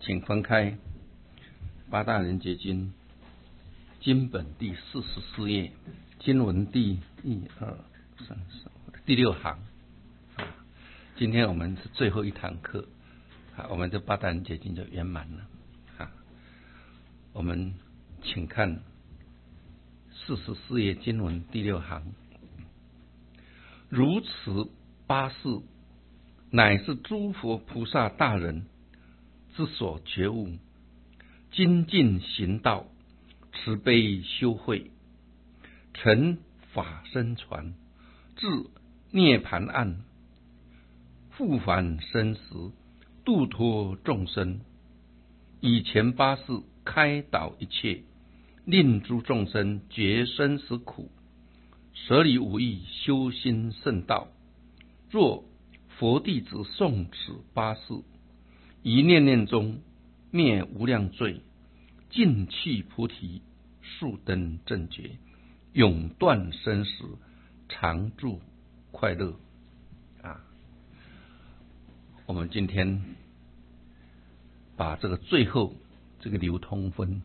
请翻开《八大人结经》经本第44页，经文第第6行。今天我们是最后一堂课，我们这八大人结经就圆满了。我们请看44页经文第6行，如此八事，乃是诸佛菩萨大人之所觉悟，精进行道，慈悲修慧，成法身传，至涅盘岸，复返生死，度脱众生，以前八事开导一切，令诸众生觉生死苦，舍离五欲，修心圣道。若佛弟子诵此八事，一念念中灭无量罪，尽去菩提，速登正觉，永断生死，常住快乐。我们今天把这个最后这个流通分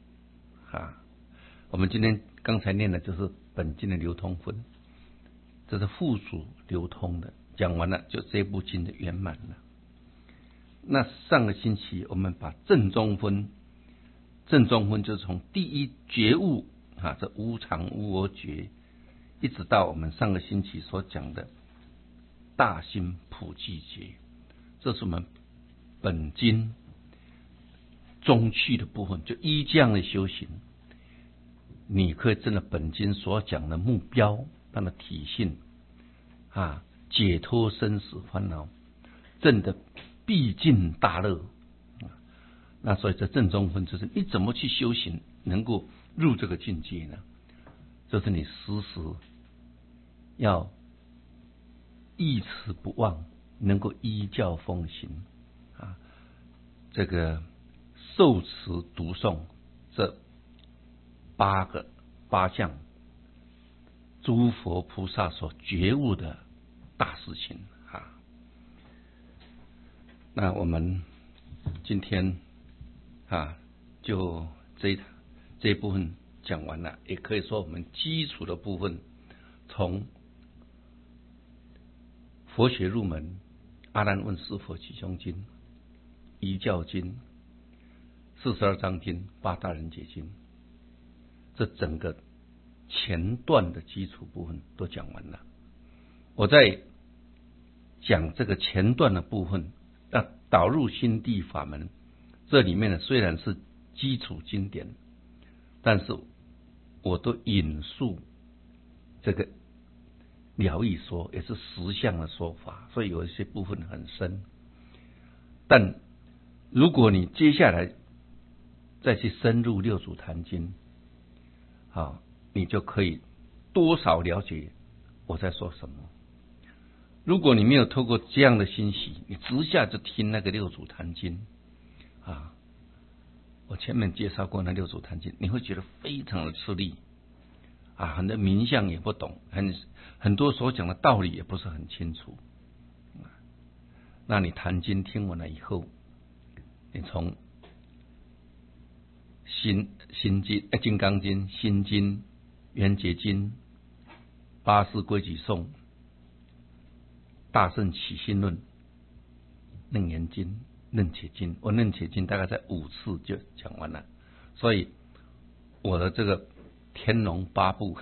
我们今天刚才念的就是本经的流通分，这是附属流通的，讲完了就这部经的圆满了。那上个星期我们把正中分就是从第一觉悟这无常无我觉，一直到我们上个星期所讲的大心普济觉，这是我们本经中去的部分。就依这样的修行，你可以真的本经所讲的目标，它的体性解脱生死烦恼，真的毕竟大乐。那所以这正中分就是你怎么去修行能够入这个境界呢？就是你时时要忆持不忘，能够依教奉行这个受持读诵这八项诸佛菩萨所觉悟的大事情那我们今天就这一部分讲完了，也可以说我们基础的部分，从佛学入门，阿难问是佛起凶经、遗教经、42章经、八大人结经，这整个前段的基础部分都讲完了。我在讲这个前段的部分，导入心地法门，这里面呢虽然是基础经典，但是我都引述这个了义说，也是实相的说法，所以有一些部分很深。但如果你接下来再去深入六祖坛经，你就可以多少了解我在说什么。如果你没有透过这样的欣喜，你直下就听那个六祖坛经我前面介绍过那六祖坛经，你会觉得非常的吃力很多名相也不懂，很多所讲的道理也不是很清楚。那你坛经听完了以后，你从心经、金刚经、心经、圆觉经、八识规矩颂、大圣起信论、楞严经、楞伽经，我楞伽经大概在5次就讲完了。所以我的这个天龙八部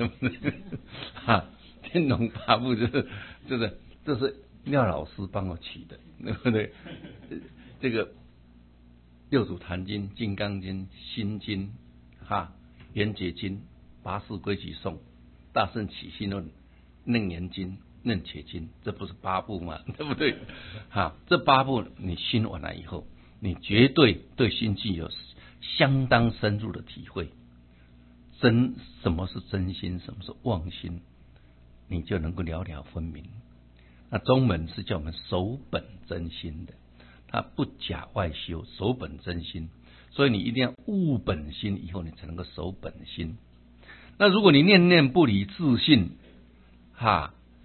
天龙八部这是廖老师帮我起的，对不对？这个六祖坛经、金刚经、心经圆觉经、八识规矩颂、大圣起信论、楞严经、楞伽经，这不是8部吗？对不对？这8部你心完了以后，你绝对对心经有相当深入的体会。什么是真心，什么是妄心，你就能够了了分明。那宗门是叫我们守本真心的，它不假外修，守本真心。所以你一定要悟本心以后，你才能够守本心。那如果你念念不离自信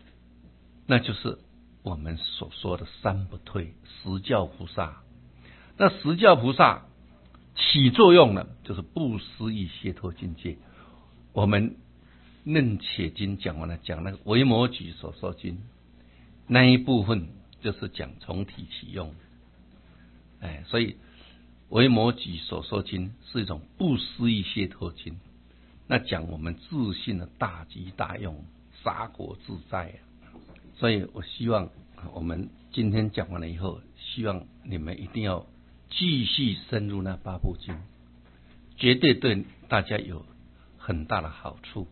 那就是我们所说的三不退，十教菩萨。 那十教菩萨起作用了，就是不思议解脱境界。我们楞伽经讲完了，讲那个维摩诘所说经那一部分，就是讲从体起用。所以维摩诘所说经是一种不思议解脱经，那讲我们自信的大吉大用，洒果自在。所以我希望我们今天讲完了以后，希望你们一定要继续深入那八部经，绝对对大家有很大的好处。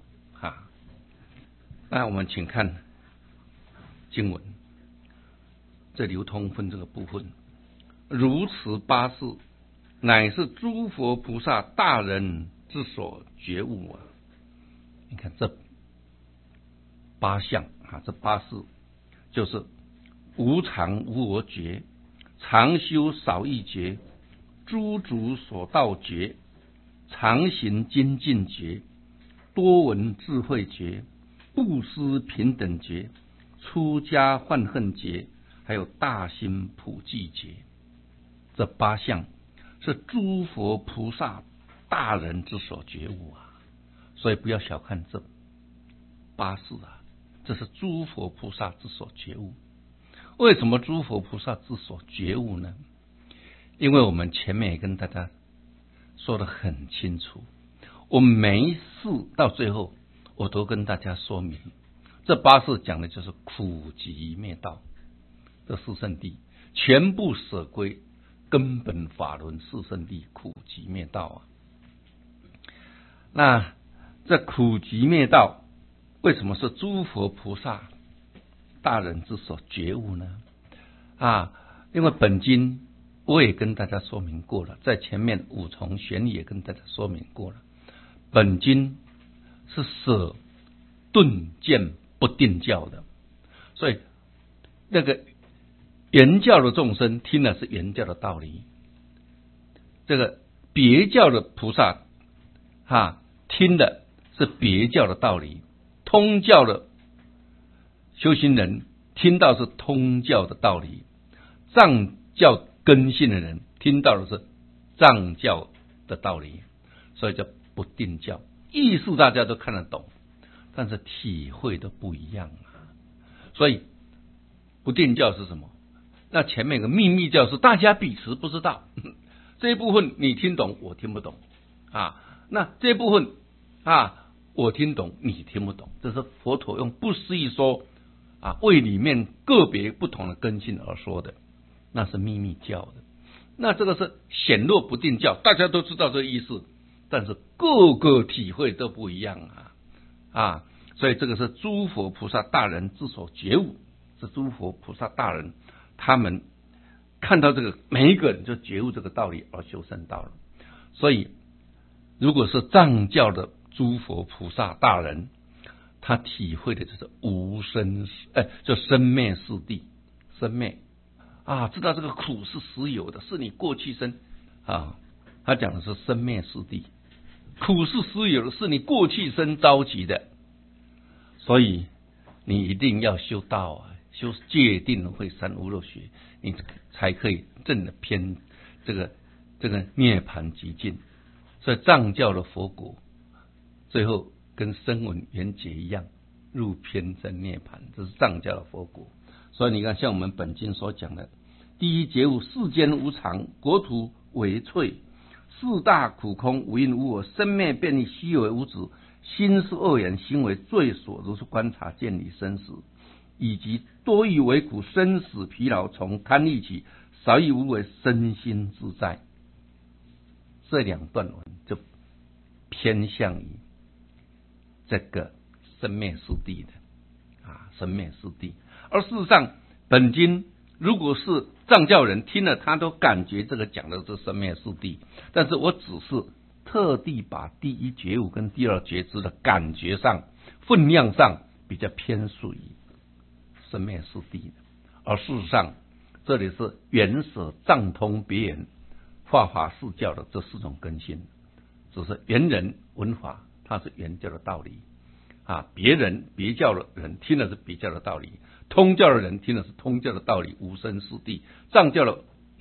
那我们请看经文，这流通分这个部分，如此八事，乃是诸佛菩萨大人之所觉悟。你看这八项这八事就是无常无我觉，常修少益觉，诸族所道觉，常行精进觉，多闻智慧觉，布施平等觉，出家患恨觉，还有大心普济觉。这八项是诸佛菩萨大人之所觉悟所以不要小看这八事这是诸佛菩萨之所觉悟。为什么诸佛菩萨之所觉悟呢？因为我们前面也跟大家说得很清楚，我每一事到最后我都跟大家说明，这八事讲的就是苦集灭道，这四圣谛全部舍归根本法轮四圣谛，苦集灭道那这苦集灭道为什么是诸佛菩萨大人之所觉悟呢？因为本经我也跟大家说明过了，在前面五重玄义也跟大家说明过了，本经是舍顿渐不定教的，所以那个原教的众生听的是原教的道理，这个别教的菩萨听的是别教的道理，通教的修行人听到是通教的道理，藏教根性的人听到的是藏教的道理，所以叫不定教。意思大家都看得懂，但是体会都不一样所以不定教是什么？那前面有个秘密教是大家彼此不知道，这一部分你听懂我听不懂那这一部分我听懂你听不懂，这是佛陀用不思议说为里面个别不同的根性而说的，那是秘密教的。那这个是显露不定教，大家都知道这个意思，但是各个体会都不一样所以这个是诸佛菩萨大人之所觉悟，是诸佛菩萨大人他们看到这个每一个人就觉悟这个道理而修圣道了。所以如果是藏教的诸佛菩萨大人，他体会的就是无生就生灭四谛，生灭知道这个苦是实有的，是你过去生他讲的是生灭四谛，苦是实有的，是你过去生着急的，所以你一定要修道修戒定慧三无漏学，你才可以证得偏这个涅槃极境。所以藏教的佛果最后跟声闻缘觉一样，入偏真涅槃，这是藏教的佛果。所以你看，像我们本经所讲的，第一觉悟世间无常，国土为脆，四大苦空，无因无我，生灭变异，虚伪无止，心是恶缘，行为罪所，如是观察见理生死，以及多欲为苦，生死疲劳，从贪欲起，少欲无为，身心自在。这两段文就偏向于这个生灭四谛的生灭四谛。而事实上本经如果是藏教人听了，他都感觉这个讲的是生灭四谛，但是我只是特地把第一觉悟跟第二觉知的感觉上分量上比较偏属于生灭四谛的，而事实上这里是原舍藏通别圆化法四教的这四种根性，只是原人闻法它是原教的道理别教的人听的是别教的道理，通教的人听的是通教的道理，无生四谛。藏教的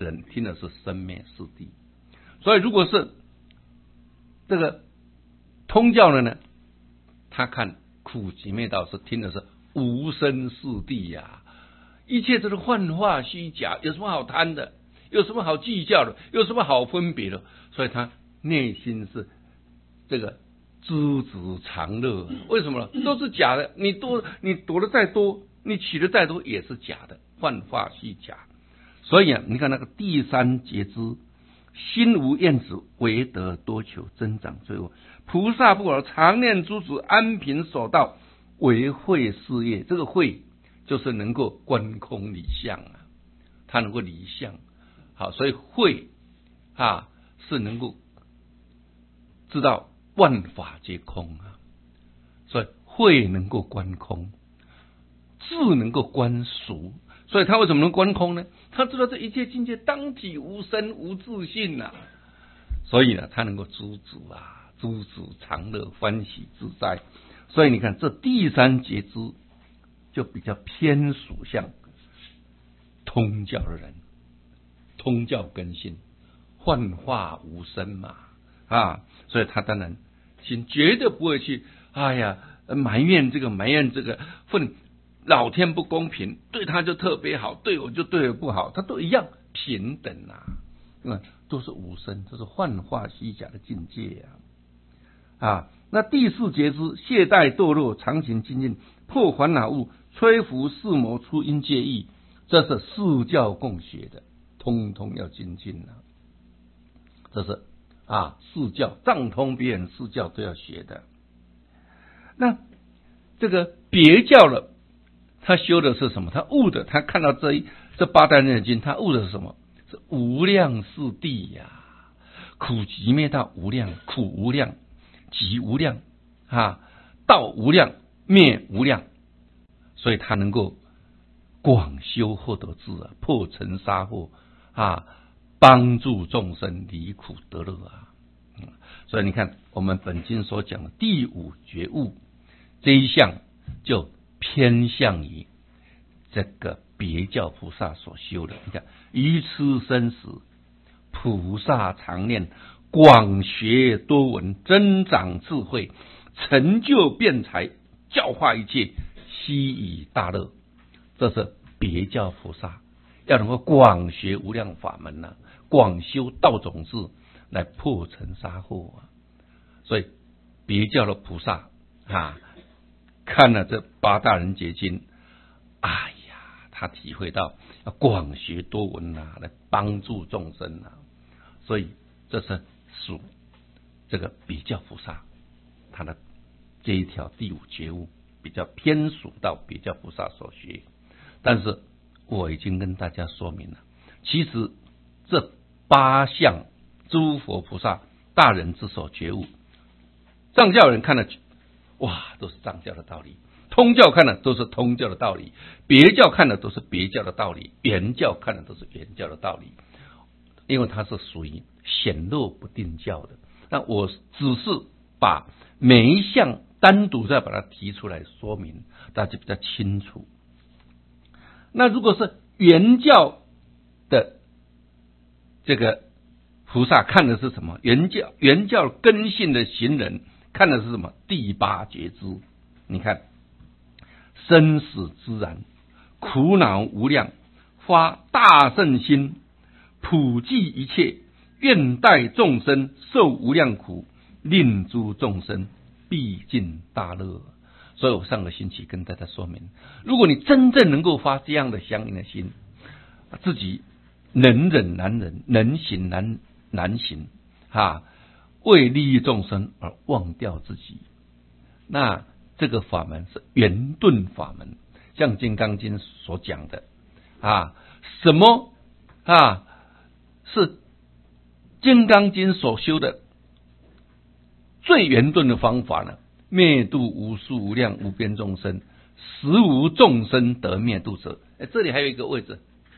人听的是生灭四谛。所以如果是这个通教的呢，他看苦集灭道是听的是无生四谛呀，一切都是幻化虚假，有什么好贪的？有什么好计较的？有什么好分别的？所以他内心是这个知足常乐。为什么呢？都是假的，你躲的再多，你取的再多也是假的，幻化虚假。所以啊，你看那个第三节支，心无厌止，唯得多求，增长罪恶。菩萨不尔，常念诸子，安贫守道，为慧事业。这个慧就是能够观空理相啊，他能够理相。好，所以慧是能够知道万法皆空啊，所以慧能够观空，智能够观俗。所以他为什么能观空呢？他知道这一切境界当体无生无自性啊，所以呢，他能够知足啊，知足常乐，欢喜自在。所以你看，这第三节支就比较偏属向通教的人，通教根性，幻化无生嘛所以他当然心绝对不会去埋怨这个恨老天不公平，对他就特别好，对我就对我不好，他都一样平等都是无生，这是幻化虚假的境界那第四节支，懈怠堕落，常行精进，破烦恼物，摧伏四魔，出阴界意，这是四教共学的，通通要精进这是四教藏通别人四教都要学的。那这个别教了，他修的是什么？他悟的，他看到这八大念经，他悟的是什么？是无量四谛呀，苦集灭道无量，苦无量，集无量道无量，灭无量，所以他能够广修获得智破尘杀惑帮助众生离苦得乐所以你看我们本经所讲的第五觉悟这一项，就偏向于这个别教菩萨所修的。你看，愚痴生死，菩萨常念，广学多闻，增长智慧，成就辩才，教化一切，悉以大乐。这是别教菩萨要能够广学无量法门广修道种子来破尘杀惑所以别教的菩萨看了这八大人觉经，他体会到要广学多闻来帮助众生所以这是属这个别教菩萨他的这一条第五觉悟比较偏属到别教菩萨所学。但是我已经跟大家说明了，其实这八项诸佛菩萨大人之所觉悟，藏教人看了都是藏教的道理，通教看的都是通教的道理，别教看的都是别教的道理，原教看的都是原教的道理，因为它是属于显露不定教的。那我只是把每一项单独再把它提出来说明，大家比较清楚。那如果是原教的这个菩萨看的是什么？原教根性的行人看的是什么？第八觉支。你看，生死之然，苦恼无量，发大圣心，普济一切，愿代众生受无量苦，令诸众生毕尽大乐。所以我上个星期跟大家说明，如果你真正能够发这样的相应的心，自己能忍难忍，能行难行为利益众生而忘掉自己，那这个法门是圆顿法门，像《金刚经》所讲的什么是《金刚经》所修的最圆顿的方法呢？灭度无数无量无边众生，实无众生得灭度者。这里还有一个位置，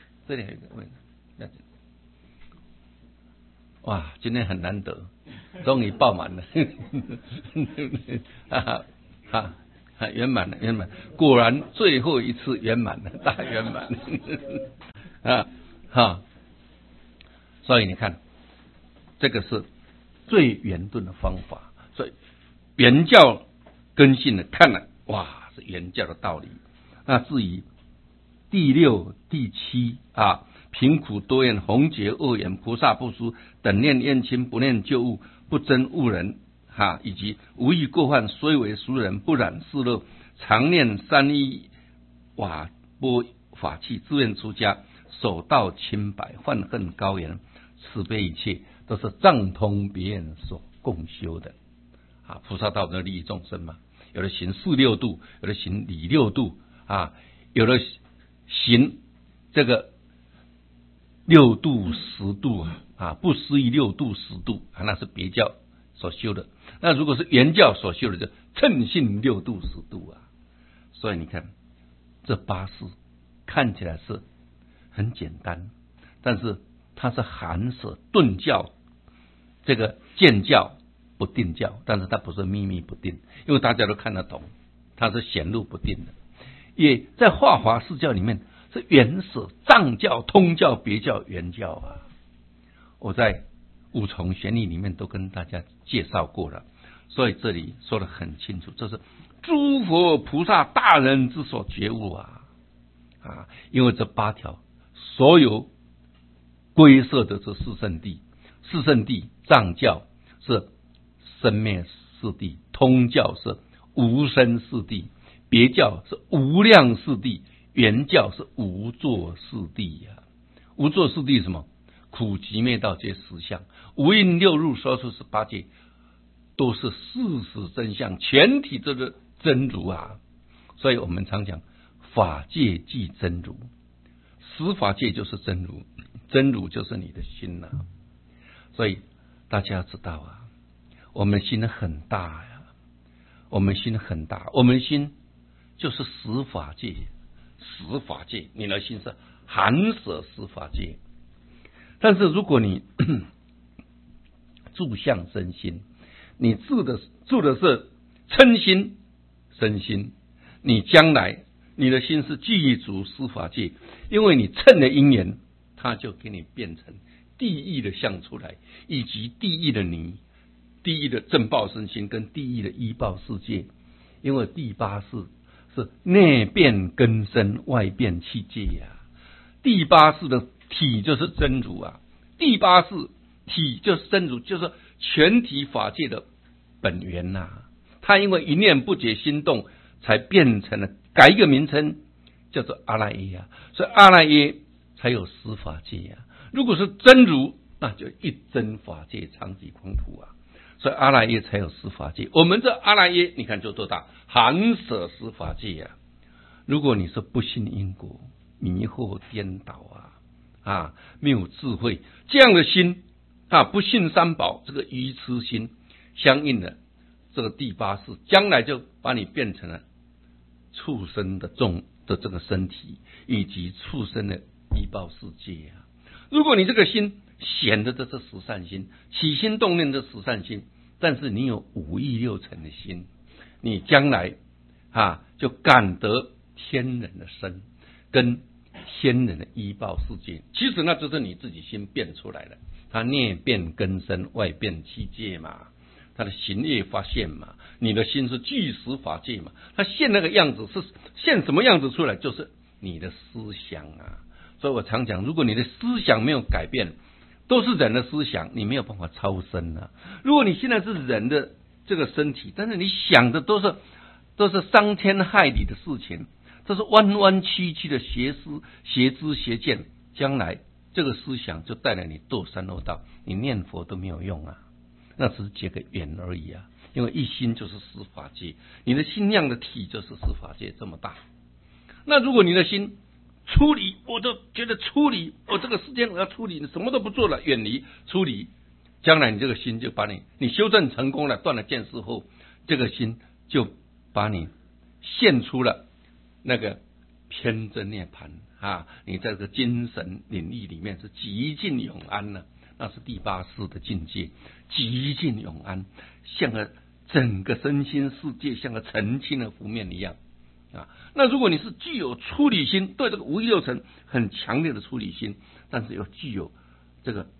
哇，今天很难得，终于爆满了圆满了，果然最后一次圆满了，大圆满所以你看，这个是最圆顿的方法。所以原教根性的看了，哇，是原教的道理。那至于第六、第七啊，贫苦多怨，弘结恶缘，菩萨不施，等念冤亲，不念旧物，不憎恶人哈，以及无意过犯，虽为俗人，不染世乐，常念三一瓦钵法器，自愿出家，守道清白，犯恨高原，慈悲一切，都是藏通别人所共修的啊。菩萨道的利益众生嘛，有的行四六度，有的行理六度啊，有的行这个六度十度啊，不思议六度十度啊，那是别教所修的。那如果是原教所修的，就称性六度十度啊。所以你看，这八事看起来是很简单，但是它是含舍顿教，这个见教不定教，但是它不是秘密不定，因为大家都看得懂，它是显露不定的。也在化华四教里面是原舍藏教、通教、别教、原教啊。我在五重玄义里面都跟大家介绍过了，所以这里说得很清楚，这是诸佛菩萨大人之所觉悟啊！因为这八条所有归摄的是四圣谛，四圣谛藏教是生灭四谛，通教是无生四谛，别教是无量四谛，原教是无作四谛呀。无作四谛是什么？苦集灭道皆实相，无印六入说出18界，都是事实真相，全体都是真如啊。所以我们常讲法界即真如，十法界就是真如，真如就是你的心啊。所以大家要知道啊，我们心很大呀，我们心很大，我们心就是十法界，十法界，你的心是含舍十法界。但是如果你住相身心，你住的是嗔心身心，你将来你的心是具足十法界，因为你嗔的因缘，它就给你变成地狱的相出来，以及地狱的泥，地狱的正报身心跟地狱的依报世界。因为第八世是内变根身，外变气界呀。第八世的体就是真如啊，第八世体就是真如，就是全体法界的本源呐。它因为一念不觉心动，才变成了改一个名称，叫做阿赖耶啊。所以阿赖耶才有十法界啊。如果是真如，那就一真法界，常寂空土啊。所以阿赖耶才有十法界。我们这阿赖耶，你看就多大，含舍十法界啊。如果你是不信因果，迷惑颠倒没有智慧，这样的心不信三宝，这个愚痴心，相应的这个第八世，将来就把你变成了畜生的这个身体，以及畜生的依报世界啊。如果你这个心显的这是十善心，起心动念的十善心，但是你有五欲六尘的心，你将来就感得天人的身跟天人的依报世界。其实那就是你自己心变出来的，它内变根身，外变气界嘛，它的行业发现嘛，你的心是具十法界嘛，它现那个样子是现什么样子出来，就是你的思想啊。所以我常讲，如果你的思想没有改变，都是人的思想，你没有办法超生啊。如果你现在是人的这个身体，但是你想的都是伤天害理的事情，这是弯弯曲曲的邪思、邪知、邪见，将来这个思想就带来你堕三恶道，你念佛都没有用啊，那只是结个缘而已啊。因为一心就是十法界，你的心量的体就是十法界这么大。那如果你的心出离，我就觉得出离，我这个时间我要出离，你什么都不做了，远离出离，将来你这个心就把你修正成功了，断了见识后，这个心就把你现出了那个偏真涅槃你在这个精神领域里面是极尽永安了，那是第八世的境界，极尽永安，像个整个身心世界像个澄清的湖面一样那如果你是具有出离心，对这个五欲六尘很强烈的出离心，但是又具有这个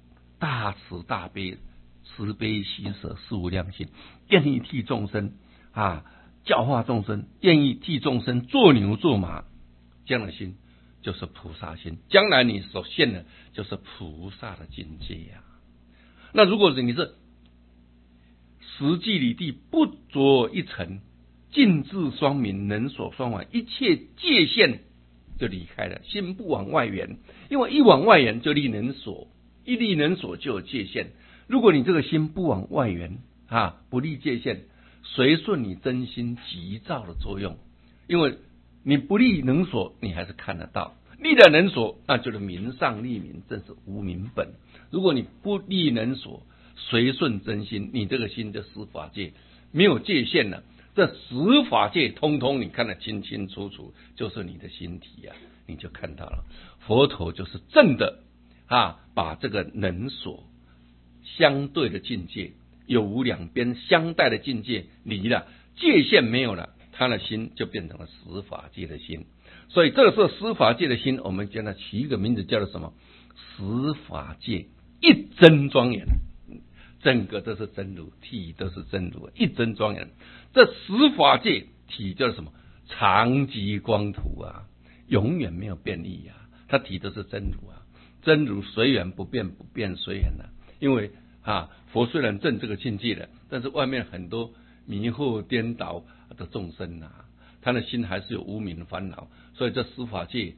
大慈大悲，慈悲喜舍事无量心，愿意替众生教化众生，愿意替众生做牛做马，这样的心就是菩萨心。将来你所现的就是菩萨的境界呀。那如果你是实际里地不着一尘，尽智双明，能所双往，一切界限就离开了，心不往外缘。因为一往外缘就立能所，一立能所就有界限。如果你这个心不往外缘不立界限，随顺你真心急躁的作用。因为你不立能所，你还是看得到；立了能所，那就是明上立明，正是无明本。如果你不立能所，随顺真心，你这个心的十法界没有界限了，这十法界通通你看得清清楚楚，就是你的心体啊，你就看到了。佛陀就是正的把这个能所相对的境界，有无两边相待的境界离了，界限没有了，他的心就变成了十法界的心。所以这个时候十法界的心，我们将它起一个名字叫做什么？十法界一真庄严。整个都是真如，体都是真如，一真庄严。这十法界体叫什么？常寂光土啊，永远没有变异啊，它体都是真如啊，真如随缘不变，不变随缘啊。因为佛虽然证这个境界了，但是外面很多迷惑颠倒的众生他的心还是有无明烦恼，所以这十法界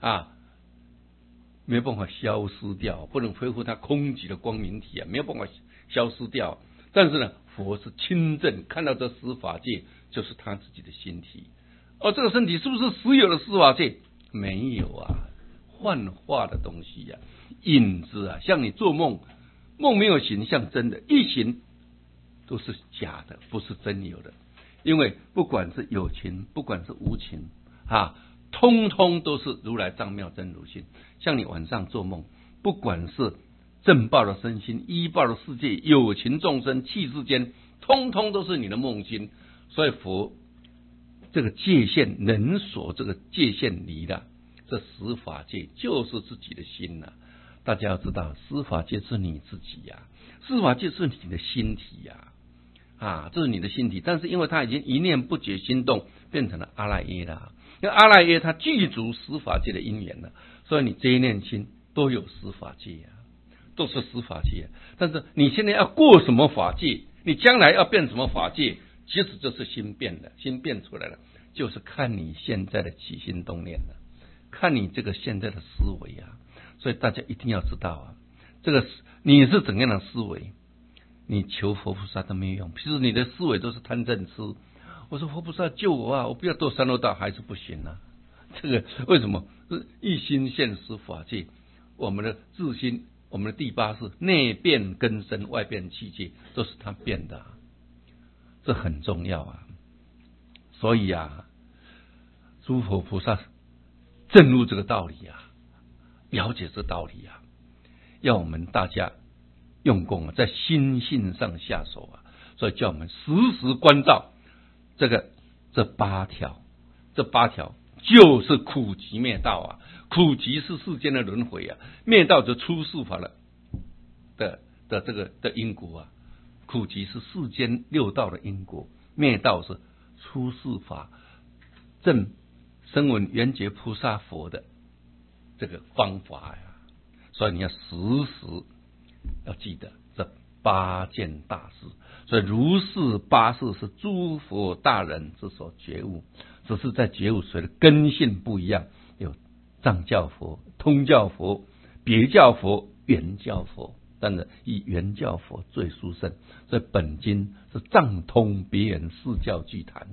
没有办法消失掉，不能恢复它空寂的光明体没有办法消失掉。但是呢，佛是亲证，看到这十法界就是他自己的心体。这个身体是不是实有的十法界？没有幻化的东西影子像你做梦，梦没有形象真的，一形都是假的，不是真有的。因为不管是有情，不管是无情通通都是如来藏妙真如性。像你晚上做梦，不管是正报的身心，依报的世界，有情众生，气世间，通通都是你的梦境。所以佛这个界限能所，这个界限离了，这十法界就是自己的心大家要知道，十法界是你自己十法界是你的心体这是你的心体。但是因为它已经一念不觉心动，变成了阿赖耶了。因为阿赖耶它具足十法界的因缘了，所以你这一念心都有十法界都是十法界。但是你现在要过什么法界，你将来要变什么法界，其实就是心变的，心变出来了，就是看你现在的起心动念了，看你这个现在的思维所以大家一定要知道这个你是怎样的思维，你求佛菩萨都没有用。其实你的思维都是贪嗔痴。我说佛菩萨救我我不要堕三恶道，还是不行这个为什么？是一心现十法界。我们的自心，我们的第八识内变根身，外变气界，都是他变的这很重要所以诸佛菩萨证悟这个道理了解这道理要我们大家用功在心性上下手所以叫我们时时关照这八条就是苦集灭道苦集是世间的轮回灭道就出世法了的这个的因果苦集是世间六道的因果，灭道是出世法正声闻缘觉菩萨佛的这个方法所以你要时时要记得这八件大事。所以如是八事是诸佛大人之所觉悟，只是在觉悟随的根性不一样，有藏教佛、通教佛、别教佛、圆教佛，但是以圆教佛最殊胜。所以本经是藏通别圆四教俱谈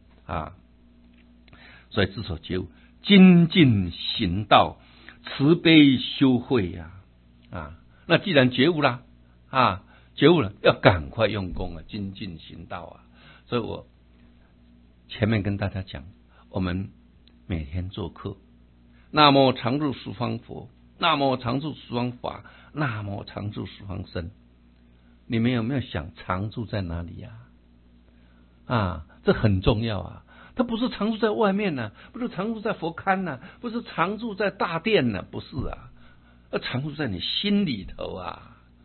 所以之所觉悟，精进行道，慈悲修慧那既然觉悟了觉悟了，要赶快用功精进行道所以我前面跟大家讲，我们每天做课，那么常住十方佛，那么常住十方法，那么常住十方身。你们有没有想常住在哪里这很重要它不是常住在外面不是常住在佛龛不是常住在大殿不是常住在你心里头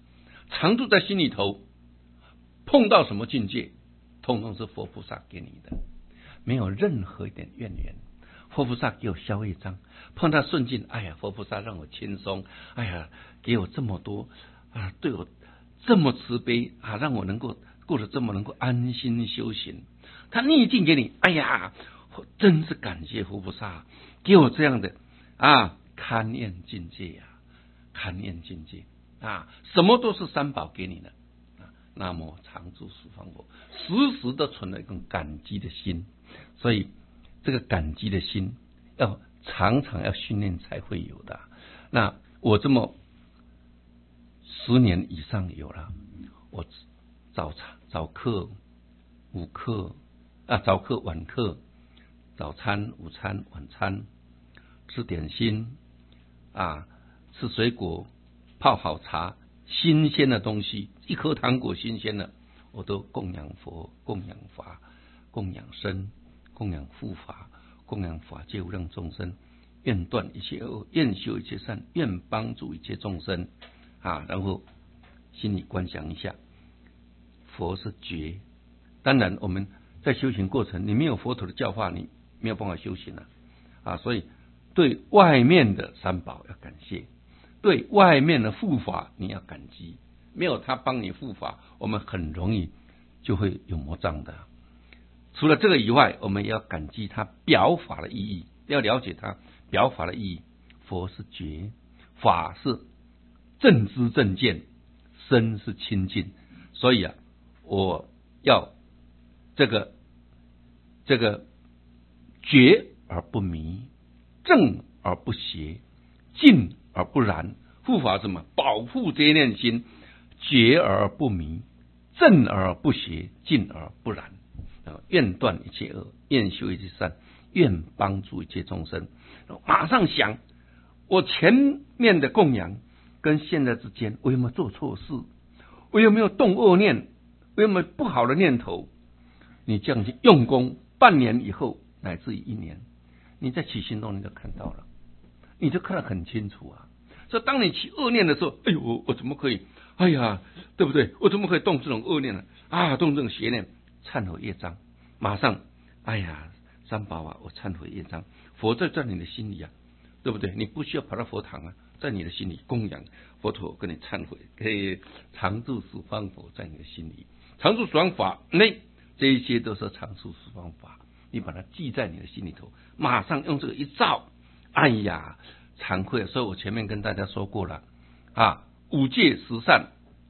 常住在心里头，碰到什么境界，通通是佛菩萨给你的，没有任何一点怨言。佛菩萨给我消业障，碰到顺境，哎呀，佛菩萨让我轻松，哎呀，给我这么多啊，对我这么慈悲啊，让我能够过得这么能够安心修行。他逆境给你，哎呀，真是感谢佛菩萨给我这样的啊堪验境界呀，堪验境界啊，什么都是三宝给你的。南无常住十方佛，时时都存了一种感激的心，所以这个感激的心要常常要训练才会有的。那我这么10年以上有了，我早课、午课啊，早课、晚课，早餐、午餐、晚餐，吃点心啊，吃水果，泡好茶，新鲜的东西，一颗糖果新鲜的，我都供养佛、供养法、供养僧、供养护法、供养法界无量众生，愿断一切恶，愿修一切善，愿帮助一切众生啊。然后心里观想一下，佛是觉。当然我们在修行过程，你没有佛陀的教化，你没有办法修行啊。所以对外面的三宝要感谢，对外面的护法你要感激，没有他帮你护法，我们很容易就会有魔障的。除了这个以外，我们也要感激他表法的意义，要了解他表法的意义。佛是觉，法是正知正见，身是清净。所以我要这个觉而不迷，正而不邪，净而不染。护法什么？保护这一念心，觉而不迷，正而不邪，净而不染。愿断一切恶，愿修一切善，愿帮助一切众生。马上想，我前面的供养跟现在之间，我有没有做错事？我有没有动恶念？我有没有不好的念头？你这样去用功，半年以后乃至于1年，你在起心动念就看到了，你就看得很清楚啊。所以当你起恶念的时候，哎呦，我怎么可以？哎呀，对不对？我怎么可以动这种恶念呢？啊，动这种邪念，忏悔业障，马上，哎呀，三宝啊，我忏悔业障。佛在你的心里啊，对不对？你不需要跑到佛堂啊，在你的心里供养佛陀，跟你忏悔，可以常住十方佛在你的心里，常住十方法内，这一些都是常住十方法，你把它记在你的心里头，马上用这个一照，哎呀，惭愧。所以我前面跟大家说过了啊，5戒10善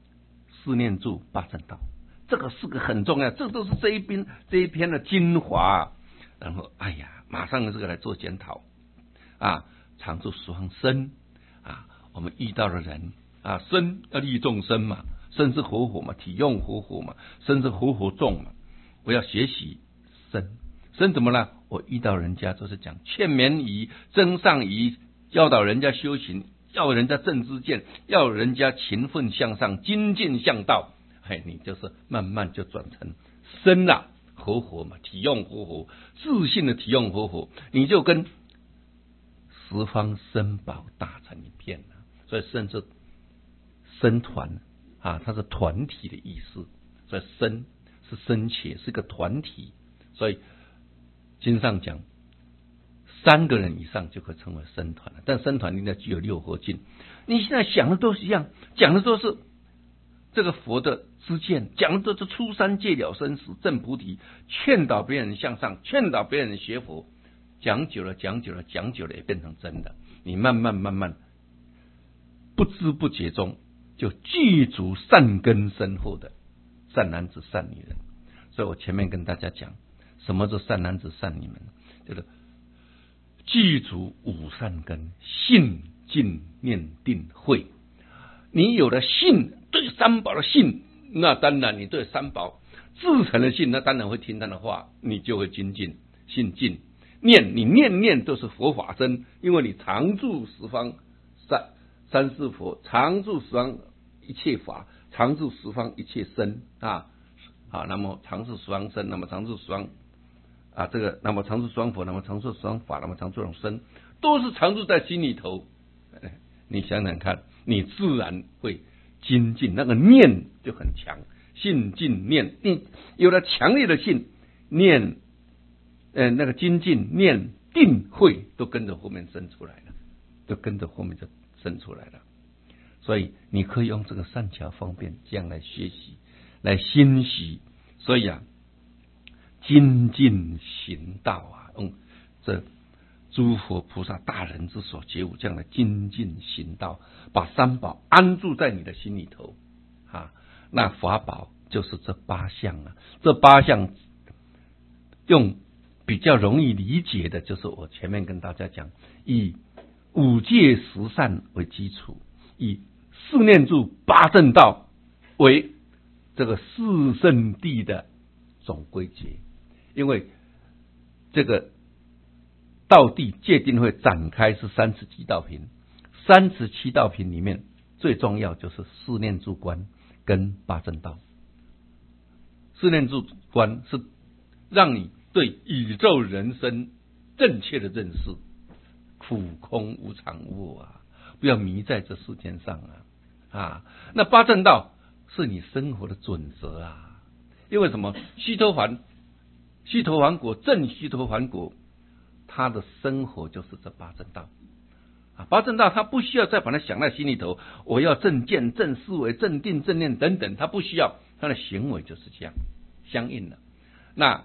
4念住8正道，这个是个很重要，这都是这一篇的精华。然后哎呀，马上这个来做检讨啊，常住十方身啊，我们遇到的人啊，身要利众生嘛，身是活火嘛，体用活火嘛，身是活火众嘛，我要学习身怎么了？我遇到人家就是讲劝勉仪、增上仪，教导人家修行，要人家正知见，要人家勤奋向上，精进向道。你就是慢慢就转成身了，活火嘛，体用活火，自信的体用活火，你就跟十方身宝打成一片了。所以身是身团啊，它是团体的意思，所以身是身切，是个团体。所以经上讲3个人以上就可以称为僧团了，但僧团应该具有6合敬。你现在想的都是一样，讲的都是这个佛的知见，讲的都是出三界了生死证菩提，劝导别人向上，劝导别人学佛，讲久了也变成真的。你慢慢不知不觉中就具足善根深厚的善男子善女人。所以我前面跟大家讲，什么是善男子善女人？就是具足5善根，信、敬、念、定、慧。你有了信，对三宝的信，那当然你对三宝自成的信，那当然会听他的话，你就会精进。信、敬、念，你念都是佛法身，因为你常住十方三世佛，常住十方一切法，常住十方一切身啊。好，那么常住十方身，那么常住十方啊，那么常住十方佛，那么常住十方法，那么常住身，都是常住在心里头。你想想看，你自然会精进，那个念就很强，信进念，你有了强烈的信念，那个精进念定慧都跟着后面生出来了，都跟着后面就生出来了。所以你可以用这个善巧方便这样来学习，来欣喜。所以精进行道这诸佛菩萨大人之所觉悟，这样的精进行道，把三宝安住在你的心里头那法宝就是这八项这八项用比较容易理解的，就是我前面跟大家讲，以五戒十善为基础，以四念住八正道为这个四圣谛的总归结。因为这个道谛戒定慧展开是37道品，37道品里面最重要就是四念住观跟八正道。四念住观是让你对宇宙人生正确的认识，苦空无常无我不要迷在这世间上那八正道是你生活的准则因为什么？须陀洹果正须陀洹果，他的生活就是这八正道八正道他不需要再把它想在心里头，我要正见、正思维、正定、正念等等，他不需要，他的行为就是这样相应的。那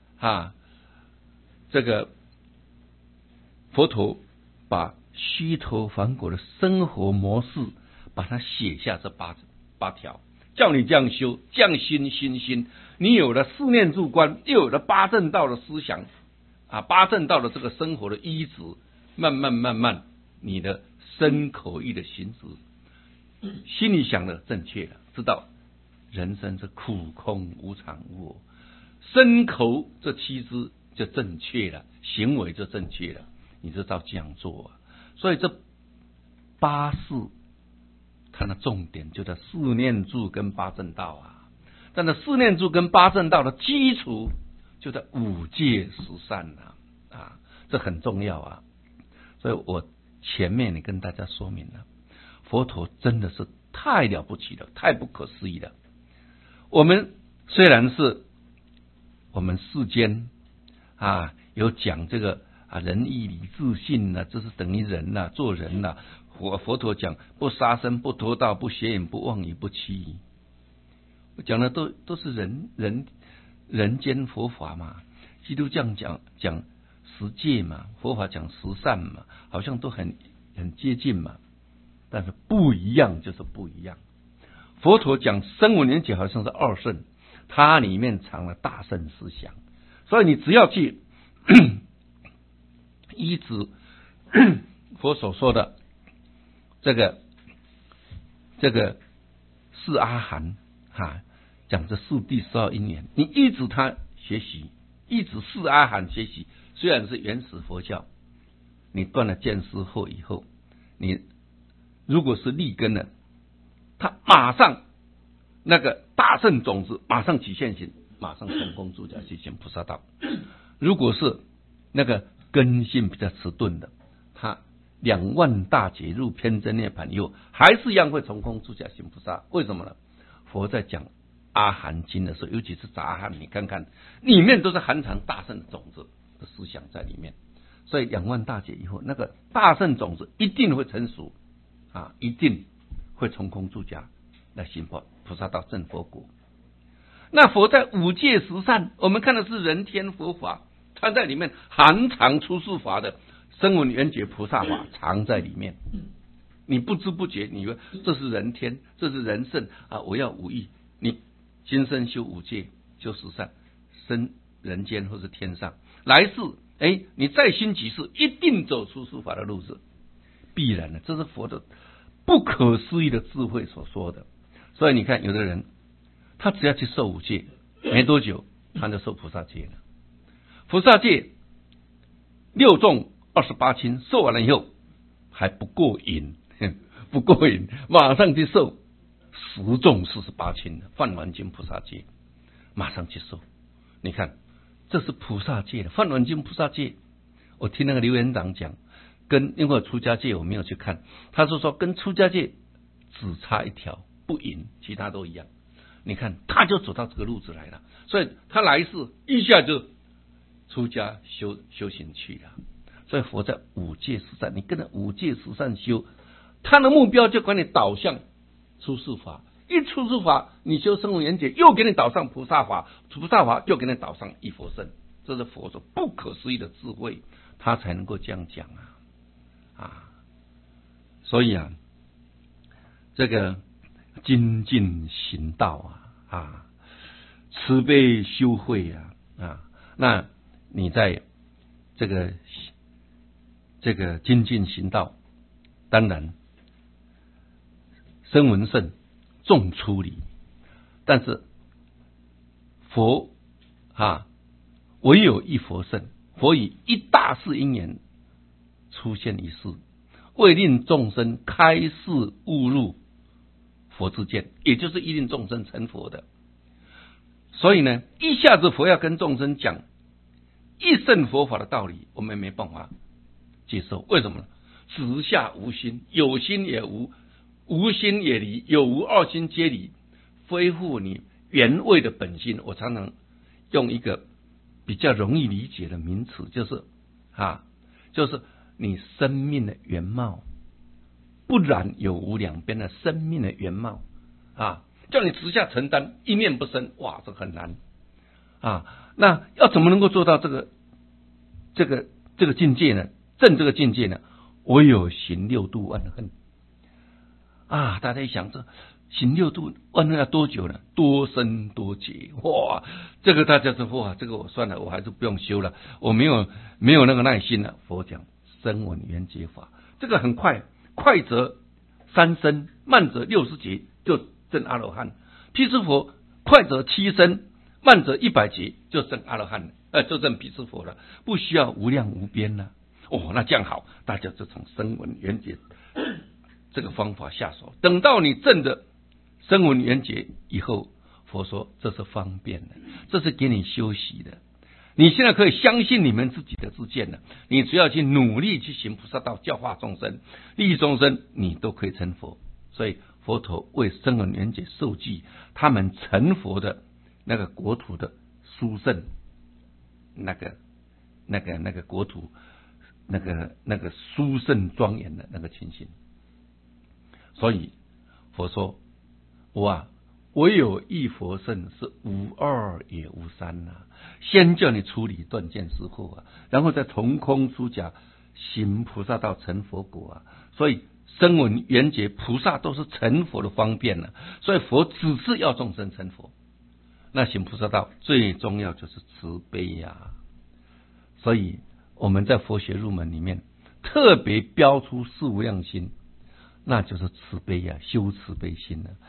这个佛陀把须陀洹果的生活模式把它写下这八条，叫你这样修，这样心，你有了四念住观，又有了八正道的思想八正道的这个生活的依止，慢慢你的身口意的行止，心里想的正确了，知道人生是苦空无常无我，身口这七支就正确了，行为就正确了，你就照这样做所以这八事它的重点就在四念住跟八正道但是四念住跟八正道的基础就在五戒十善这很重要所以我前面也跟大家说明了，佛陀真的是太了不起了，太不可思议了。我们虽然是我们世间有讲这个仁义礼智信这是等于人做人佛陀讲不杀生、不偷盗、不邪淫、不妄语、不欺淫，讲的都是人间佛法嘛。基督教讲十戒嘛，佛法讲十善嘛，好像都很接近嘛，但是不一样就是不一样。佛陀讲声闻缘觉好像是二圣，它里面藏了大圣思想，所以你只要去依止佛所说的这个四阿含讲这四谛12因缘，你依止他学习，依止四阿含学习，虽然是原始佛教，你断了见思惑以后，你如果是立根了，他马上那个大圣种子马上起现行，马上成功住家去行菩萨道。如果是那个根性比较迟钝的，他2万大劫入偏真涅盘以后，还是一样会从空出家行菩萨。为什么呢？佛在讲阿含经的时候，尤其是杂含，你看看里面都是含藏大圣种子的思想在里面，所以2万大劫以后，那个大圣种子一定会成熟一定会从空出家来行菩萨道证佛果。那佛在五戒十善，我们看的是人天佛法，它在里面含藏出世法的声闻缘觉菩萨法藏在里面，你不知不觉，你以为这是人天，这是人圣我要五欲，你今生修五戒，修十善，生人间或是天上，来世你再兴几世，一定走出世法的路子，必然的，这是佛的不可思议的智慧所说的。所以你看，有的人他只要去受五戒，没多久他就受菩萨戒了。菩萨戒6重28轻受完了以后还不过瘾，不过瘾，马上去受10重48轻的梵王经菩萨戒，马上去受。你看，这是菩萨戒的梵王经菩萨戒。我听那个刘园长讲，因为出家戒我没有去看，他说跟出家戒只差一条， 不淫，其他都一样。你看，他就走到这个路子来了，所以他来世一下就出家修行去了。所以佛在五戒十善，你跟着五戒十善修，他的目标就把你导向出世法。一出世法，你修声闻缘觉，又给你导上菩萨法，菩萨法又给你导上一佛乘。这是佛所不可思议的智慧，他才能够这样讲啊。所以啊，这个精进行道啊，慈悲修慧啊，那你在这个精进行道，当然声闻乘重出离，但是佛唯有一佛乘，佛以一大事因缘出现一世，为令众生开示悟入佛之见，也就是一令众生成佛的。所以呢，一下子佛要跟众生讲一乘佛法的道理，我们没办法接受。为什么呢？直下无心，有心也无，无心也离，有无二心皆离，恢复你原位的本心。我常常用一个比较容易理解的名词，就是你生命的原貌，不然有无两边的生命的原貌叫你直下承担，一念不生，哇，这很难那要怎么能够做到这个境界呢？证这个境界呢，唯有行六度万恨大家一想，这行六度万恨要多久呢？多生多劫，哇！这个大家说哇，这个我算了，我还是不用修了，我没有那个耐心了。佛讲声闻缘觉法，这个很快，快则3生，慢则60劫就证阿罗汉。辟支佛快则7生，慢则100劫就证阿罗汉，就证辟支佛了，不需要无量无边了。那这样好，大家就从声闻缘觉这个方法下手。等到你证的声闻缘觉以后，佛说这是方便的，这是给你休息的。你现在可以相信你们自己的自见了，你只要去努力去行菩萨道，教化众生，利益众生，你都可以成佛。所以佛陀为声闻缘觉受记，他们成佛的那个国土的殊胜，那个国土那个殊胜庄严的那个情形。所以佛说唯有一佛乘，是无二也无三先叫你处理断见思惑然后再从空出假，行菩萨道成佛果所以声闻缘觉菩萨都是成佛的方便所以佛只是要众生成佛。那行菩萨道最重要就是慈悲所以我们在佛学入门里面特别标出四无量心，那就是慈悲修慈悲心